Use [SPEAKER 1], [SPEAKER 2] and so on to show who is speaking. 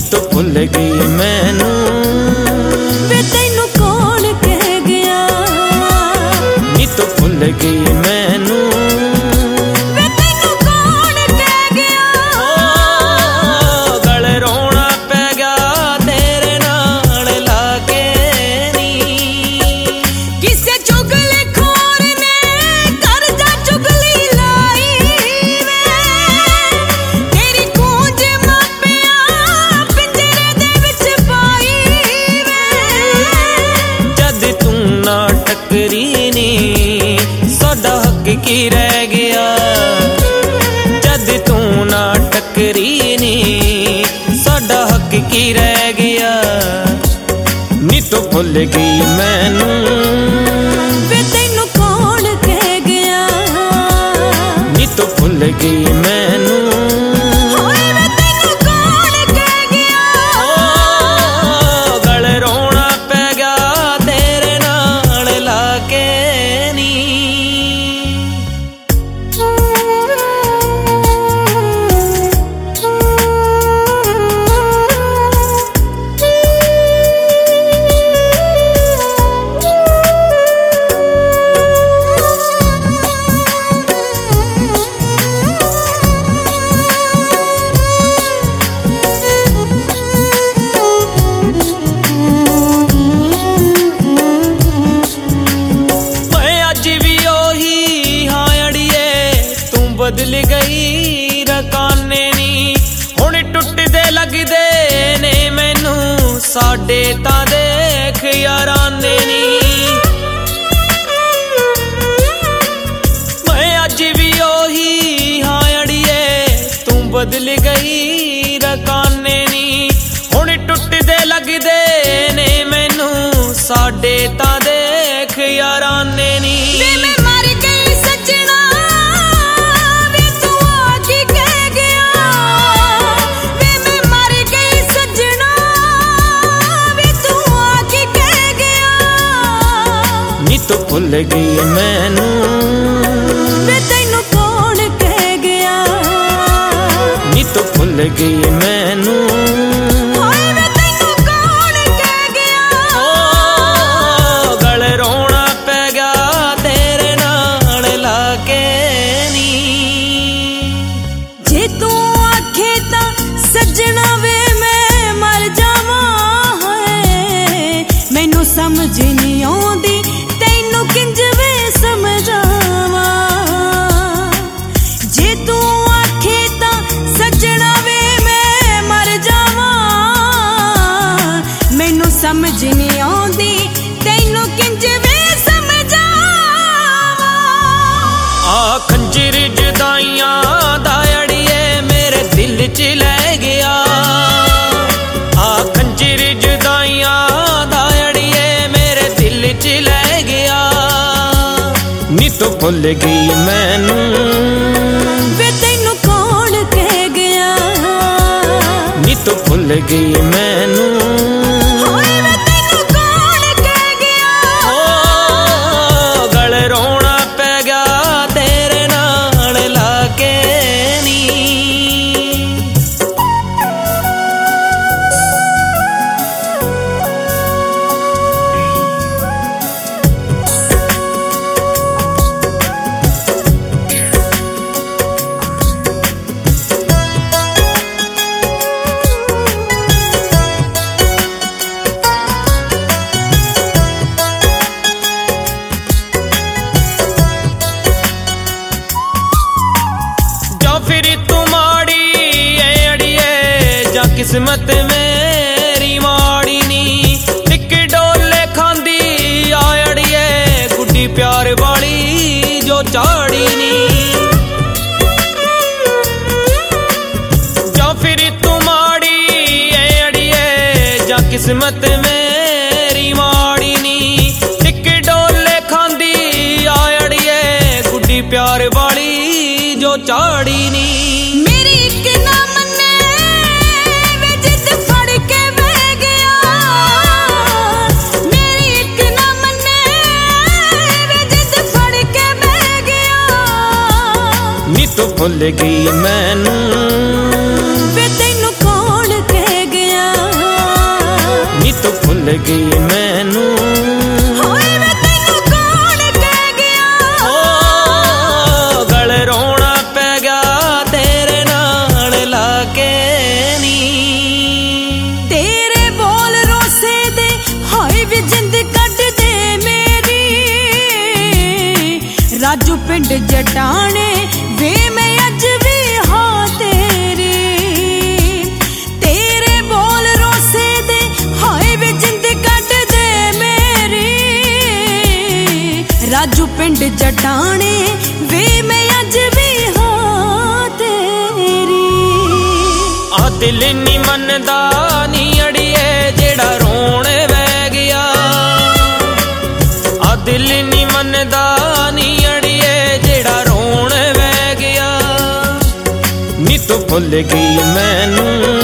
[SPEAKER 1] तू भुल गई मैनू
[SPEAKER 2] वे तैनू कौन कह गया
[SPEAKER 1] नी तू भुल गई मैनू
[SPEAKER 2] वे तैनू कौन कह गया
[SPEAKER 1] गल रोना पै गया तेरे नाल लाके नी
[SPEAKER 2] किसे चुगली खोर ने करजा चुगली लाई वे तेरी गूंज मापिया पिंजरे दे विच पाई वे
[SPEAKER 1] जद तू ना टकरी नी साडा हक की रह गया जद तू ना टकरी नी साडा हक की रह गया नी तू भुल गई मैनू
[SPEAKER 2] वे तैनू कौन कह गया
[SPEAKER 1] नी तू भुल गई मैनू
[SPEAKER 2] होए वे तैनू कौन कह गया
[SPEAKER 1] गल रोना पै गया तेरे नाल लाके नी बदल गई रकाने नी हुण टुटदे लगदे ने मैनू साडे तां देख याराने नी मैं अज भी ओही हां अड़िए तू बदल गई रकाने नी हुण टुटदे लगदे ने मैनू साडे तां देख याराने नी नी तू भुल गई मैनू
[SPEAKER 2] वे तैनू कौन कह गया
[SPEAKER 1] नी तू भुल गई मैनू
[SPEAKER 2] होए वे तैनू कौन कह गया
[SPEAKER 1] गल रोना पै गया तेरे नाल लाके नी
[SPEAKER 2] जे तू आखे तां सजना वे मैं मर जावां है मैनू समझ नहीं आउंदी किंज वे समझावा जे तू आखे तां सजना वे मैं मर जावा मैनू समझ नहीं आउंदी तैनू किंज वे समझावा
[SPEAKER 1] आ खंजर जुदाइयां दा अड़िए मेरे दिल च लै गया आ खंजर जुदाइयां दा अड़िए मेरे दिल च लै गया नी तू भुल गई मैनू
[SPEAKER 2] वे तैनू कौन कह गया
[SPEAKER 1] नी तू भुल गई मैनू
[SPEAKER 2] होए वे तैनू कौन कह गया
[SPEAKER 1] गल रोना पै गया तेरे नाल लाके नी किस्मत मेरी माड़ी नी टिक डोले खांदी आड़िए गुड्डी प्यार वाली जो चाड़ी नी जा फिर तुम्हारी अड़िए जा किस्मत मेरी माड़ी नी टिक डोले खांदी आड़िए गुड्डी प्यार वाली जो चाड़ी नी
[SPEAKER 2] भुल गई मैनू वे तैनू कौन कह गया
[SPEAKER 1] ਭੁੱਲ ਗਈ ਮੈਨੂੰ।
[SPEAKER 2] ਹਾਏ ਵੇ ਤੈਨੂੰ ਕੌਣ ਕਹਿ ਗਿਆ,
[SPEAKER 1] ਓ ਗਲ ਰੋਣਾ ਪੈ ਗਿਆ ਤੇਰੇ ਨਾਲ ਲਾ ਕੇ ਨੀ।
[SPEAKER 2] ਤੇਰੇ ਬੋਲ ਰੋਸੇ ਦੇ ਹਾਏ ਵੇ ਜਿੰਦ ਕੱਢ ਦੇ ਮੇਰੀ। ਰਾਜੂ ਪਿੰਡ ਜਟਾਣੇ ਵੇ ਮੈਂ ਅੱਜ ਵੀ ਹਾਂ ਤੇਰੀ। ਤੇਰੇ ਬੋਲ ਰੋਸੇ ਦੇ ਹਾਏ ਵੇ ਜਿੰਦ ਕੱਢ ਦੇ ਮੇਰੀ। ਰਾਜੂ ਪਿੰਡ ਜਟਾਣੇ ਵੇ ਮੈਂ ਅੱਜ ਵੀ ਹਾਂ ਤੇਰੀ।
[SPEAKER 1] ਆ ਦਿਲ ਨੀ ਮੰਨਦਾ ਨੀ ਅੜੀਏ ਜਿਹੜਾ ਰੋਣ ਵਹਿ ਗਿਆ। ਆ ਦਿਲ ਨੀ ਮੰਨਦਾ ਨੀ ਅੜੀਏ ਜਿਹੜਾ ਰੋਣ ਵਹਿ ਗਿਆ। ਨੀ ਤੂੰ ਭੁੱਲ ਗਈ ਮੈਨੂੰ।